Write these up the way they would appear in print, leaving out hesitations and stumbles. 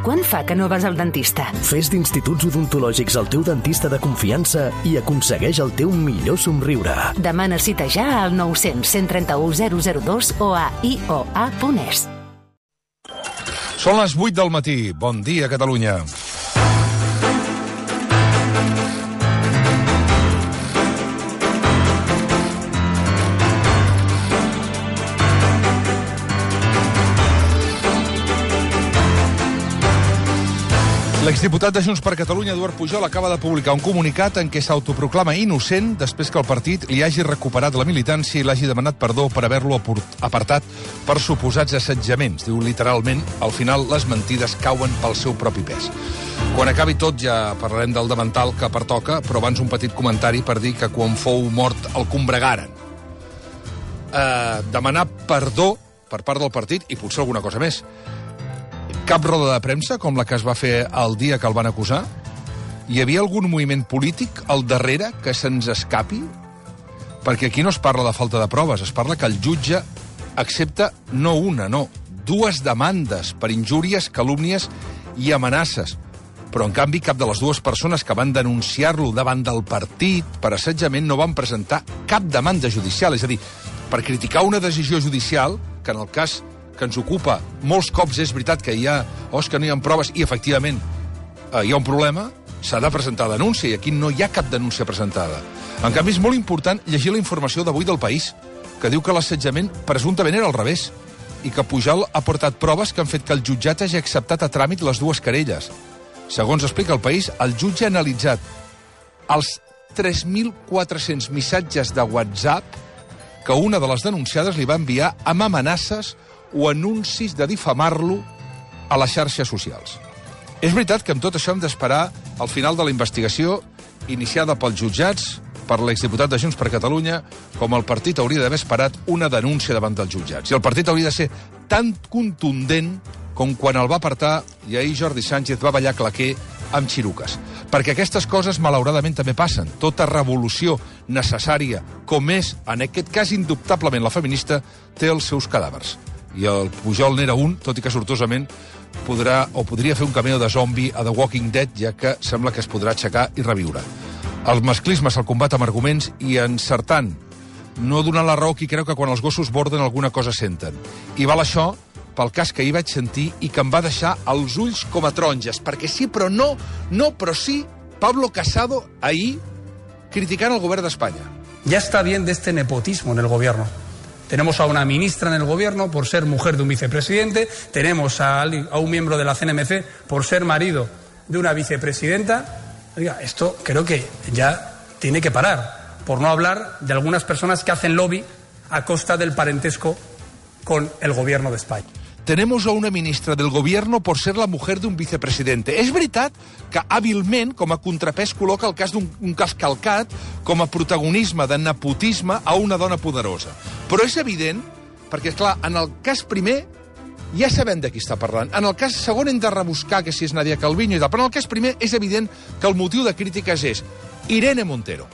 Quant fa que no vas al dentista? Fes d'Instituts Odontològics el teu dentista de confiança i aconsegueix el teu millor somriure. Demana cita ja al 900 131 002 o a ioa.es. Són les 8 del matí. Bon dia, Catalunya. L'exdiputat de Junts per Catalunya, Eduard Pujol, acaba de publicar un comunicat en què s'autoproclama innocent després que el partit li hagi recuperat la militància i l'hagi demanat perdó per haver-lo apartat per suposats assetjaments. Diu literalment, al final les mentides cauen pel seu propi pes. Quan acabi tot ja parlarem del davantal que pertoca, però abans un petit comentari per dir que quan fou mort el combregaren. Demanar perdó per part del partit i potser alguna cosa més. Cap roda de premsa, com la que es va fer el dia que el van acusar? Hi havia algun moviment polític al darrere que se'ns escapi? Perquè aquí no es parla de falta de proves, es parla que el jutge accepta no una, no, 2 demandes per injúries, calúmnies i amenaces. Però, en canvi, cap de les 2 persones que van denunciar-lo davant del partit per assetjament no van presentar cap demanda judicial. És a dir, per criticar una decisió judicial, que en el cas que ens ocupa molts cops és veritat que hi ha, és que no hi ha proves i efectivament hi ha un problema, s'ha de presentar denúncia i aquí no hi ha cap denúncia presentada. En canvi, és molt important llegir la informació d'avui del País, que diu que l'assetjament presumptament era al revés i que Pujol ha portat proves que han fet que el jutjat hagi acceptat a tràmit les 2 querelles. Segons explica el País, el jutge ha analitzat els 3.400 missatges de WhatsApp que una de les denunciades li va enviar amb amenaces o anuncis de difamar-lo a les xarxes socials. És veritat que amb tot això hem d'esperar al final de la investigació iniciada pels jutjats, per l'exdiputat de Junts per Catalunya, com el partit hauria d'haver esperat una denúncia davant dels jutjats. I el partit hauria de ser tan contundent com quan el va apartar i ahir Jordi Sánchez va ballar claquer amb xiruques. Perquè aquestes coses, malauradament, també passen. Tota revolució necessària, com és, en aquest cas, indubtablement la feminista, té els seus cadàvers. I el Pujol n'era un, tot i que sortosament podria fer un cameo de zombi a The Walking Dead, ja que sembla que es podrà aixecar i reviure. El masclisme se'l combat amb arguments i encertant, no donant la raó qui creu que quan els gossos borden alguna cosa senten. I val això pel cas que ahir vaig sentir i que em va deixar els ulls com a taronges, perquè sí, però no, però sí, Pablo Casado ahir criticant el govern d'Espanya. Ya está bien de este nepotismo en el gobierno. Tenemos a una ministra en el gobierno por ser mujer de un vicepresidente, tenemos a un miembro de la CNMC por ser marido de una vicepresidenta. Oiga, esto creo que ya tiene que parar, por no hablar de algunas personas que hacen lobby a costa del parentesco con el gobierno de España. Tenemos a una ministra del gobierno por ser la mujer d'un vicepresidente. És veritat que hàbilment, com a contrapès, col·loca el cas d'un cas calcat com a protagonisme de nepotisme a una dona poderosa. Però és evident, perquè, clar, en el cas primer ja sabem de qui està parlant. En el cas segon hem de rebuscar que si és Nadia Calviño i tal, però en el cas primer és evident que el motiu de crítiques és Irene Montero.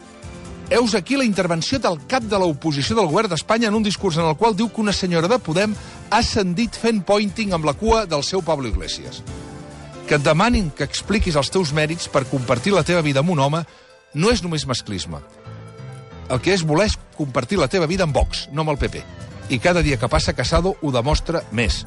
Heus aquí la intervenció del cap de l'oposició del govern d'Espanya en un discurs en el qual diu que una senyora de Podem ha ascendit fent pointing amb la cua del seu Pablo Iglesias. Que et demanin que expliquis els teus mèrits per compartir la teva vida amb un home no és només masclisme. El que és voler és compartir la teva vida amb Vox, no amb el PP. I cada dia que passa Casado ho demostra més.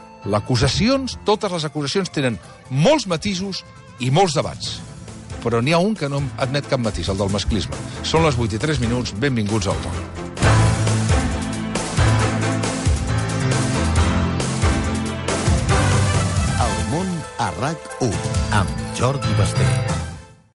Totes les acusacions tenen molts matisos i molts debats. Però n'hi ha un que no admet cap matís, el del masclisme. Són les 8 i 3 minuts, benvinguts al torn. El món a RAC1, amb Jordi Basté.